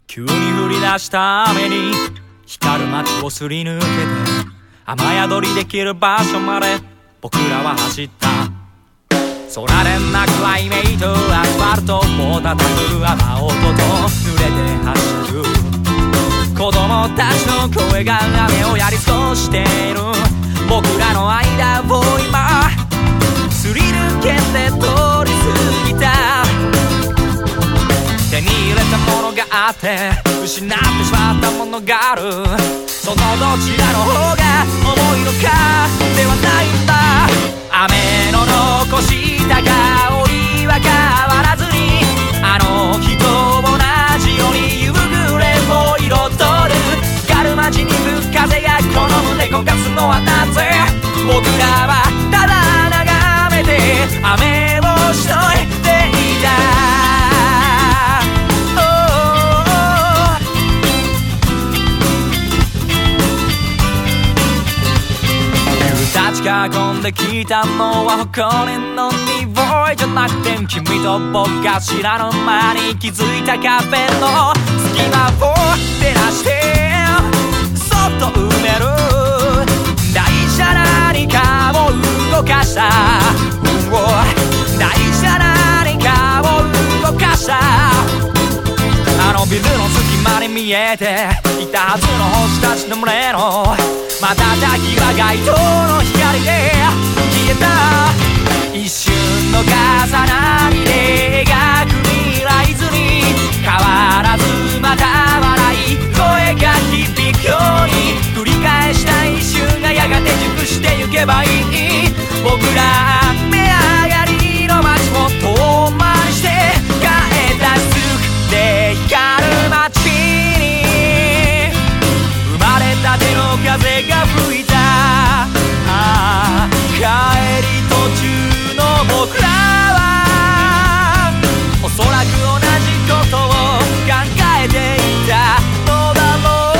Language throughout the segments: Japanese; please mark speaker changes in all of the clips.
Speaker 1: 急に降り出した雨に光る街をすり抜けて雨宿りできる場所まで僕らは走った。空でなくライメイトアスファルトを叩く雨音と濡れて走る子供たちの声が雨をやり過ごしている。僕らの間を今すり抜けて通り過ぎた。手に入れたものがあって失ってしまったものがある。そのどちらの方が重いのかではないんだ。雨の残した香りは変わらずにあの日と同じように夕暮れを彩る。光る街に吹く風がこの胸焦がすのはなぜ。僕らはただ眺めて雨をしのいでいた。立ち囲んできたのは誇りの匂いじゃなくて君と僕が知らぬ間に気づいたカフェの隙間を照らしてそっと埋める大事な何かを動かした大事な何かを動かしたあのビルの隙間に見えていたはずの星たちの群れの瞬きは街灯の光で消えた。一瞬の重なりで描く未来図に変わらずまた笑い声が響くように繰り返した一瞬がやがて熟してゆけばいい。僕ら雨上がりの街を遠回りして帰ったすぐで光る街に生まれたての風が吹いた。帰り途中の僕らはおそらく同じことを考えていたのだろう。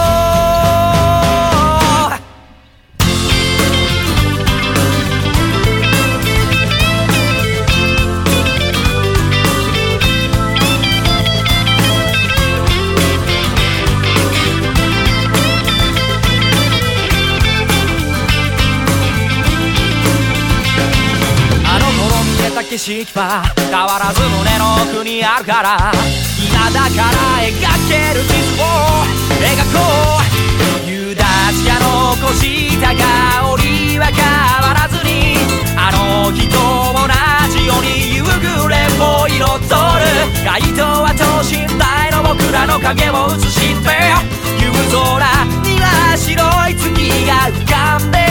Speaker 1: 景色は変わらず胸の奥にあるから今だから描ける地図を描こう。夕立が残した香りは変わらずにあの日と同じように夕暮れを彩る。街灯は等身大の僕らの影を映して夕空には白い月が浮かんで